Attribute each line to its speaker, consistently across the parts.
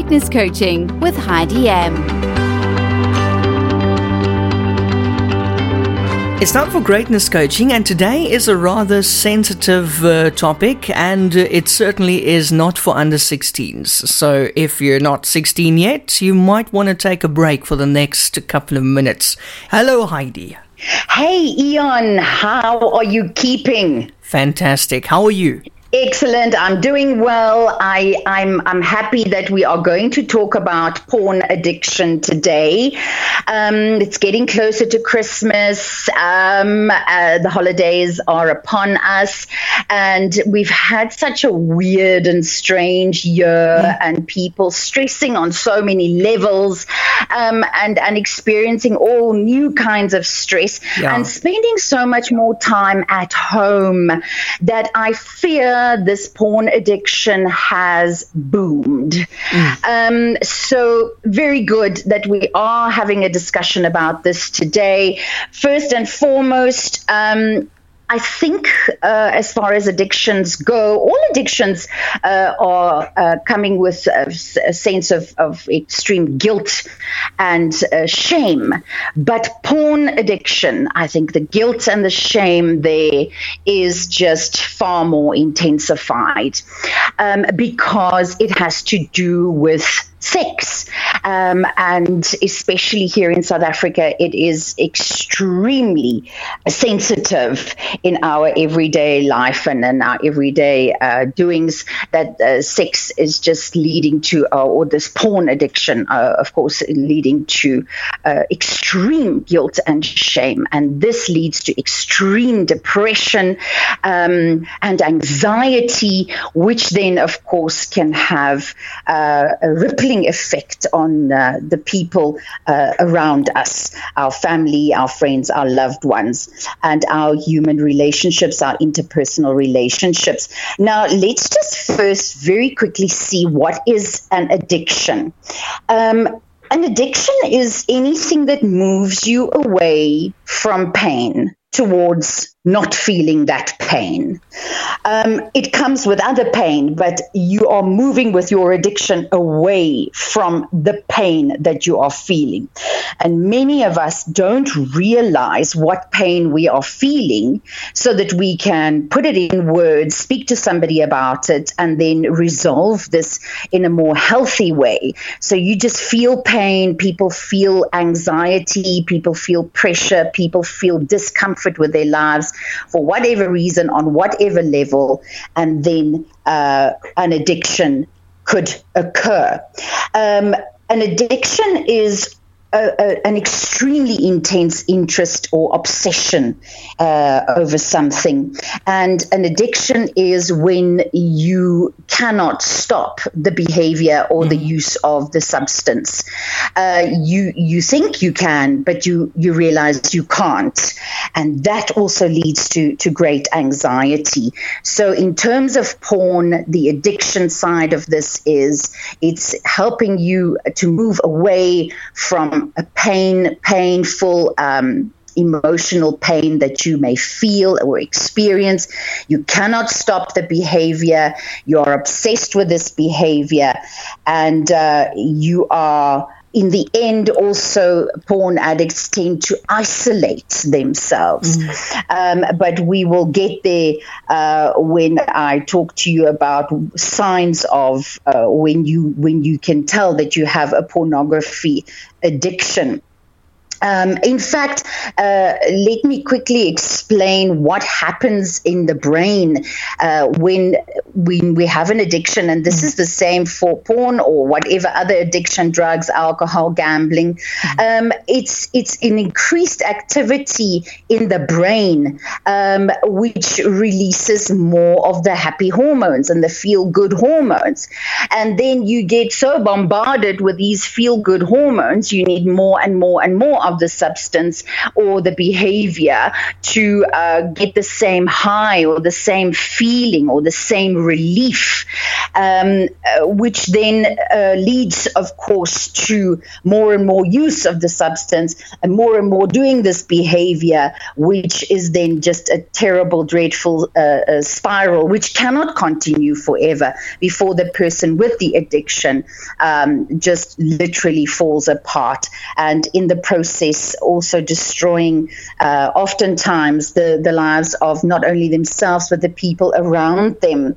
Speaker 1: Greatness Coaching with Heidi M.
Speaker 2: It's time for Greatness Coaching, and today is a rather sensitive topic, and it certainly is not for under 16s. So if you're not 16 yet, you might want to take a break for the next couple of minutes. Hello, Heidi.
Speaker 3: Hey, Ian, how are you keeping?
Speaker 2: Fantastic. How are you?
Speaker 3: Excellent. I'm doing well. I'm happy that we are going to talk about porn addiction today. It's getting closer to Christmas. The holidays are upon us, and we've had such a weird and strange year, and people stressing on so many levels, and experiencing all new kinds of stress, and spending so much more time at home that I fear this porn addiction has boomed. So very good that we are having a discussion about this today. First and foremost, I think as far as addictions go, all addictions are coming with a sense of extreme guilt and shame. But porn addiction, I think the guilt and the shame there is just far more intensified because it has to do with sex. And especially here in South Africa, it is extremely sensitive in our everyday life and in our everyday doings that sex is just leading to, or this porn addiction, of course, leading to extreme guilt and shame. And this leads to extreme depression and anxiety, which then, of course, can have a rippling effect on the people around us, our family, our friends, our loved ones, and our human relationships, our interpersonal relationships. Now, let's just first very quickly see what is an addiction. An addiction is anything that moves you away from pain towards not feeling that pain. It comes with other pain, but you are moving with your addiction away from the pain that you are feeling. And many of us don't realize what pain we are feeling so that we can put it in words, speak to somebody about it, and then resolve this in a more healthy way. So you just feel pain, people feel anxiety, people feel pressure, people feel discomfort with their lives for whatever reason, on whatever level, and then an addiction could occur. An addiction is an extremely intense interest or obsession over something. And an addiction is when you cannot stop the behavior or the use of the substance. You think you can, but you realize you can't. And that also leads to great anxiety. So in terms of porn, the addiction side of this is it's helping you to move away from a painful emotional pain that you may feel or experience. You cannot stop the behavior. You are obsessed with this behavior, and you are, in the end, also porn addicts tend to isolate themselves. But we will get there when I talk to you about signs of when you can tell that you have a pornography addiction. In fact, let me quickly explain what happens in the brain when we have an addiction, and this is the same for porn or whatever other addiction, drugs, alcohol, gambling. It's an increased activity in the brain, which releases more of the happy hormones and the feel-good hormones. And then you get so bombarded with these feel-good hormones, you need more and more and more of of the substance or the behavior to get the same high or the same feeling or the same relief, which then leads, of course, to more and more use of the substance and more doing this behavior, which is then just a terrible, dreadful spiral, which cannot continue forever before the person with the addiction just literally falls apart, and in the process also destroying oftentimes the lives of not only themselves but the people around them.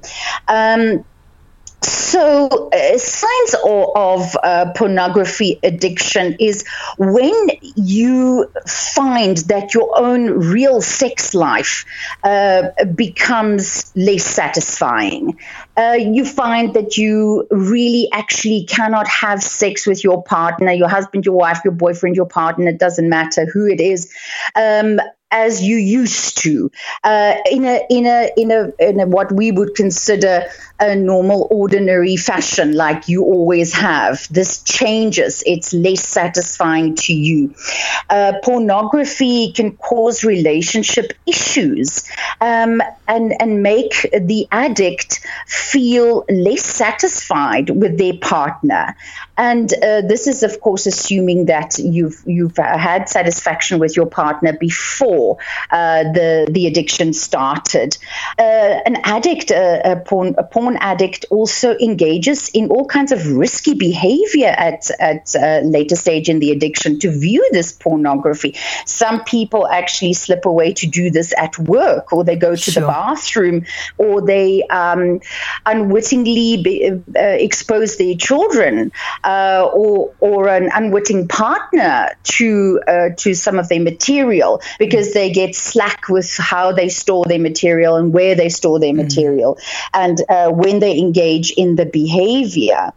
Speaker 3: So signs of pornography addiction is when you find that your own real sex life becomes less satisfying. You find that you really actually cannot have sex with your partner, your husband, your wife, your boyfriend, your partner, it doesn't matter who it is, as you used to, in a what we would consider a normal, ordinary fashion, like you always have. This changes; it's less satisfying to you. Pornography can cause relationship issues and make the addict feel less satisfied with their partner. And this is, of course, assuming that you've had satisfaction with your partner before the addiction started. An addict, a porn addict, also engages in all kinds of risky behavior at a later stage in the addiction to view this pornography. Some people actually slip away to do this at work, or they go to the bathroom, or they unwittingly expose their children or an unwitting partner to some of their material, because they get slack with how they store their material and where they store their material, and when they engage in the behavior.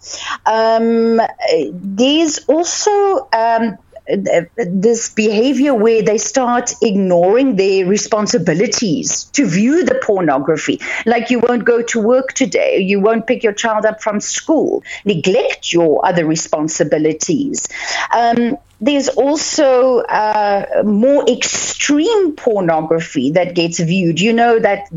Speaker 3: There's also this behavior where they start ignoring their responsibilities to view the pornography. Like, you won't go to work today, you won't pick your child up from school, neglect your other responsibilities. There's also more extreme pornography that gets viewed. You know, that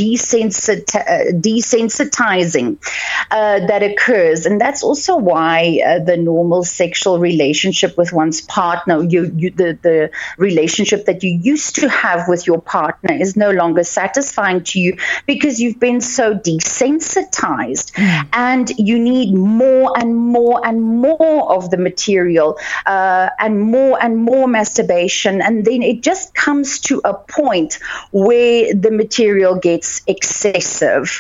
Speaker 3: desensitizing that occurs, and that's also why the normal sexual relationship with one's partner, the relationship that you used to have with your partner, is no longer satisfying to you, because you've been so desensitized, and you need more and more and more of the material. And more masturbation, and then it just comes to a point where the material gets excessive.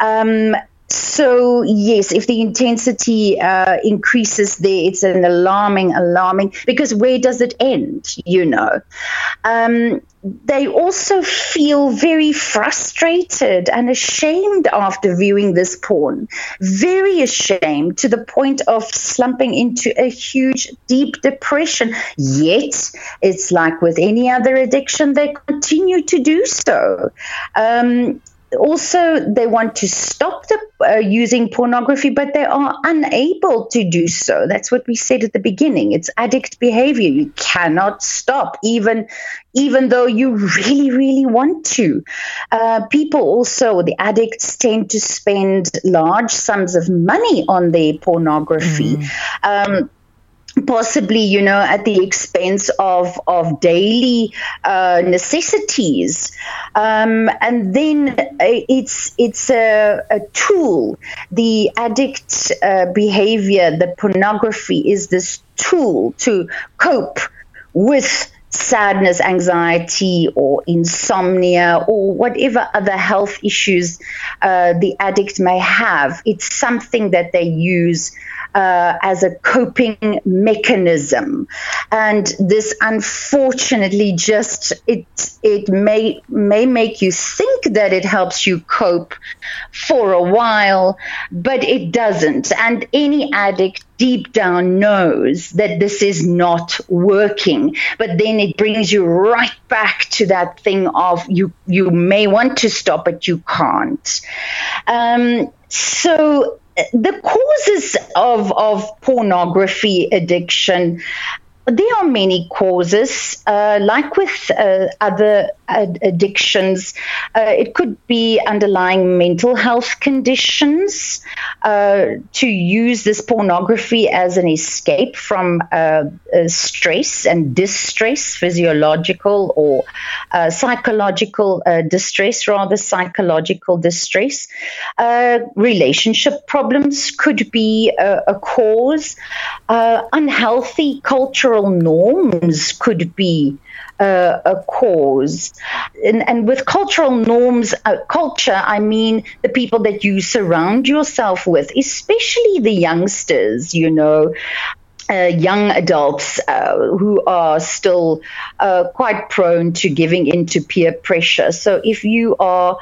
Speaker 3: So yes, if the intensity increases there, it's an alarming, because where does it end, you know? They also feel very frustrated and ashamed after viewing this porn, very ashamed, to the point of slumping into a huge, deep depression. Yet, it's like with any other addiction, they continue to do so. Also, they want to stop using pornography, but they are unable to do so. That's what we said at the beginning. It's addict behavior. You cannot stop, even though you really, really want to. People also, the addicts, tend to spend large sums of money on their pornography. Possibly, you know, at the expense of daily necessities, and then it's a tool. The addict behavior, the pornography, is this tool to cope with sadness, anxiety, or insomnia, or whatever other health issues the addict may have. It's something that they use as a coping mechanism, and this, unfortunately, just it may make you think that it helps you cope for a while, but it doesn't. And any addict deep down knows that this is not working, but then it brings you right back to that thing of you may want to stop, but you can't. So the causes of pornography addiction There are many causes, like with other addictions. It could be underlying mental health conditions, to use this pornography as an escape from stress and distress, physiological or psychological distress, rather psychological distress. Relationship problems could be a cause. Unhealthy cultural norms could be a cause. And with cultural norms, culture, I mean the people that you surround yourself with, especially the youngsters, young adults who are still quite prone to giving into peer pressure. So if you are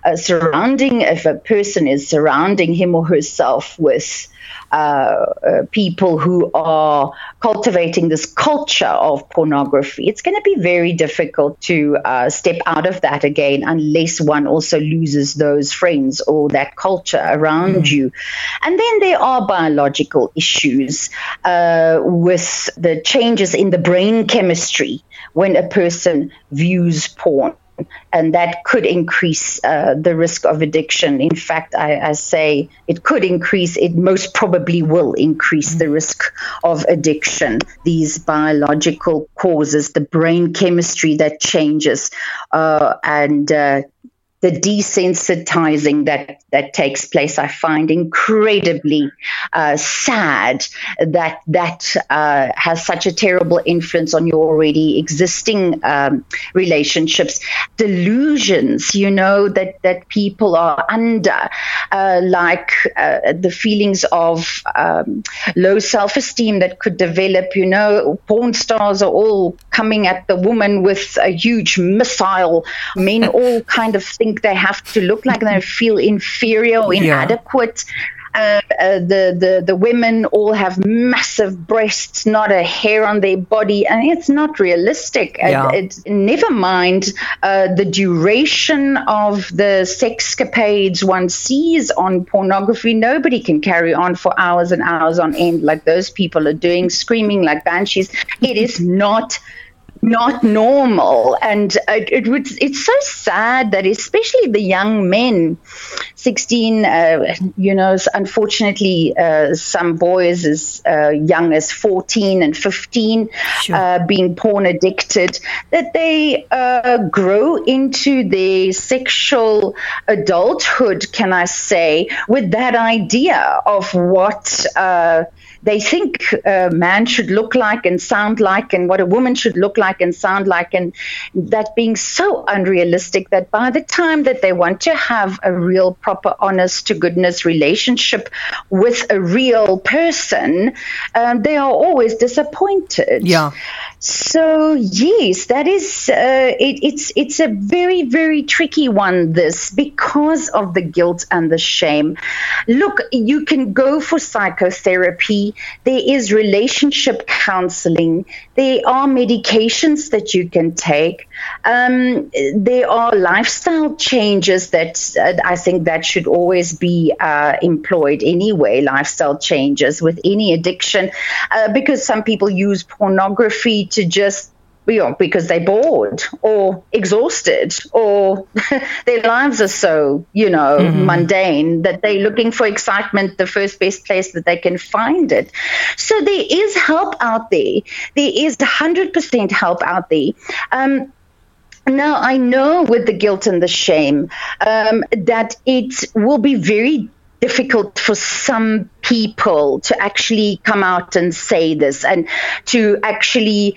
Speaker 3: if a person is surrounding him or herself with people who are cultivating this culture of pornography, it's going to be very difficult to step out of that again unless one also loses those friends or that culture around you. And then there are biological issues with the changes in the brain chemistry when a person views porn. And that could increase the risk of addiction. In fact, I say it could increase, it most probably will increase the risk of addiction. These biological causes, the brain chemistry that changes, and the desensitizing that takes place, I find incredibly sad that has such a terrible influence on your already existing relationships. Delusions, that people are under, like the feelings of low self-esteem that could develop. Porn stars are all coming at the woman with a huge missile. Men all kind of think they have to look like they feel inferior or inadequate. The women all have massive breasts, not a hair on their body, and it's not realistic. It's never mind the duration of the sexcapades one sees on pornography. Nobody can carry on for hours and hours on end like those people are doing, screaming like banshees. It is not normal, and it's so sad that especially the young men, 16, unfortunately some boys as young as 14 and 15 being porn addicted, that they grow into their sexual adulthood, can I say, with that idea of what they think a man should look like and sound like, and what a woman should look like and sound like, and that being so unrealistic that by the time that they want to have a real, proper, honest to goodness relationship with a real person, they are always disappointed. So yes, that is it's a very, very tricky one, this, because of the guilt and the shame. Look, you can go for psychotherapy. There is relationship counseling. There are medications that you can take. There are lifestyle changes that I think that should always be employed anyway, lifestyle changes with any addiction, because some people use pornography to just, because they're bored or exhausted, or their lives are so, mundane, that they're looking for excitement, the first best place that they can find it. So there is help out there. There is 100% help out there. Now, I know with the guilt and the shame that it will be very difficult for some people to actually come out and say this, and to actually,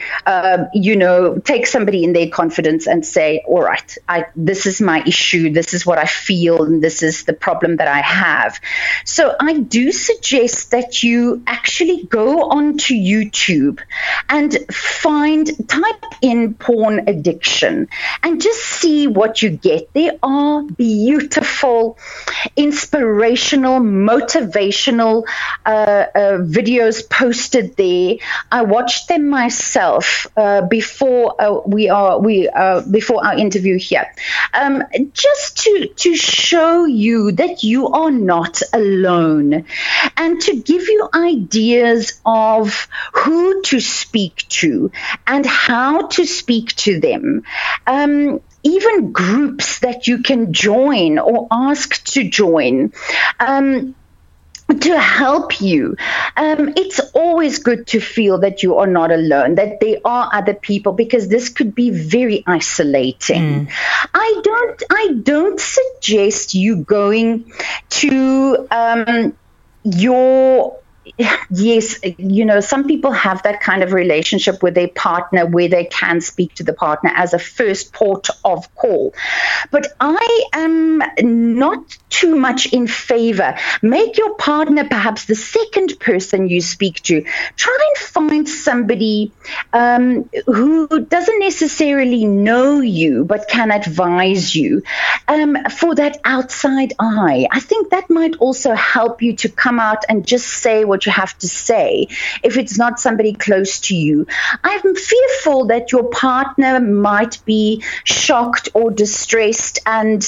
Speaker 3: take somebody in their confidence and say, all right, this is my issue, this is what I feel, and this is the problem that I have. So I do suggest that you actually go onto YouTube and type in porn addiction and just see what you get. There are beautiful, inspirational, motivational educational videos posted there. I watched them myself before before our interview here, just to show you that you are not alone, and to give you ideas of who to speak to and how to speak to them. Even groups that you can join or ask to join. To help you. It's always good to feel that you are not alone, that there are other people, because this could be very isolating. I don't suggest you going to yes, some people have that kind of relationship with their partner where they can speak to the partner as a first port of call. But I am not too much in favor. Make your partner perhaps the second person you speak to. Try and find somebody who doesn't necessarily know you but can advise you for that outside eye. I think that might also help you to come out and just say what you have to say if it's not somebody close to you. I'm fearful that your partner might be shocked or distressed and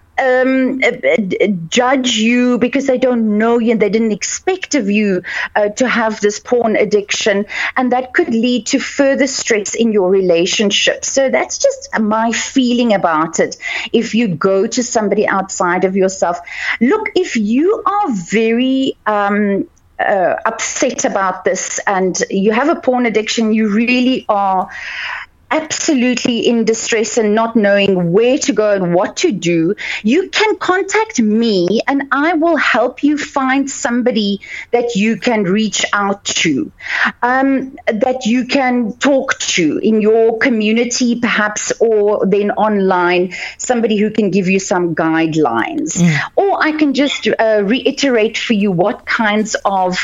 Speaker 3: judge you because they don't know you and they didn't expect of you to have this porn addiction, and that could lead to further stress in your relationship. So that's just my feeling about it. If you go to somebody outside of yourself, look, if you are very upset about this and you have a porn addiction, you really are absolutely in distress and not knowing where to go and what to do, you can contact me and I will help you find somebody that you can reach out to, that you can talk to in your community perhaps, or then online, somebody who can give you some guidelines. Or I can just reiterate for you what kinds of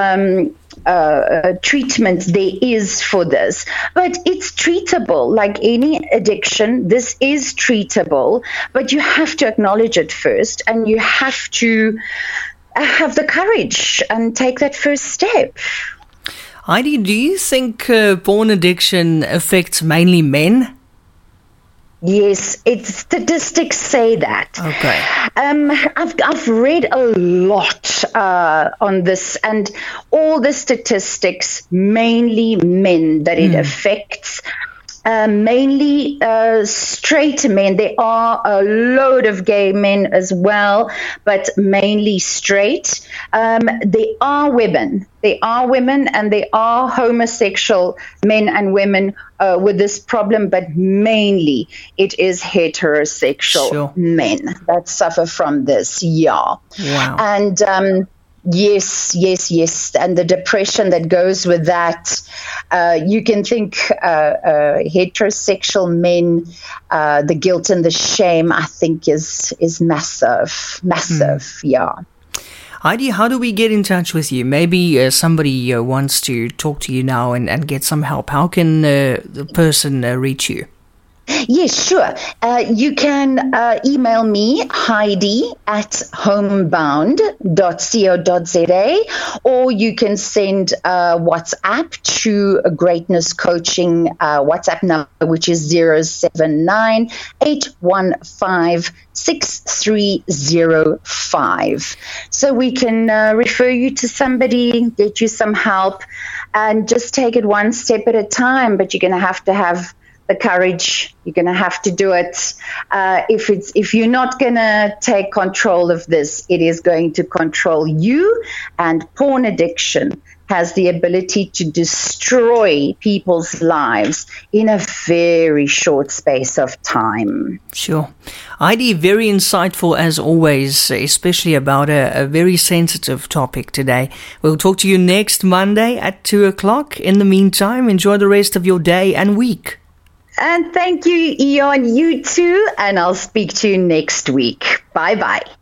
Speaker 3: treatment there is for this. But it's treatable like any addiction. This is treatable, but you have to acknowledge it first, and you have to have the courage and take that first step.
Speaker 2: Heidi, do you think porn addiction affects mainly men?
Speaker 3: Yes, statistics say that.
Speaker 2: Okay.
Speaker 3: I've read a lot on this, and all the statistics, mainly men, that it affects. Mainly straight men. There are a load of gay men as well, but mainly straight. There are women. And there are homosexual men and women with this problem, but mainly it is heterosexual men that suffer from this. Yeah.
Speaker 2: Wow.
Speaker 3: And yes. And the depression that goes with that. You can think heterosexual men, the guilt and the shame, I think, is massive. Yeah.
Speaker 2: Heidi, how do we get in touch with you? Maybe somebody wants to talk to you now and get some help. How can the person reach you?
Speaker 3: Yes, sure. You can email me, heidi@homebound.co.za, or you can send WhatsApp to Greatness Coaching WhatsApp number, which is 079-815-6305. So we can refer you to somebody, get you some help, and just take it one step at a time. But you're going to have the courage. You're going to have to do it. If you're not going to take control of this, it is going to control you. And porn addiction has the ability to destroy people's lives in a very short space of time.
Speaker 2: Sure. Heidi, very insightful as always, especially about a very sensitive topic today. We'll talk to you next Monday at 2:00. In the meantime, enjoy the rest of your day and week.
Speaker 3: And thank you, Eon. You too. And I'll speak to you next week. Bye-bye.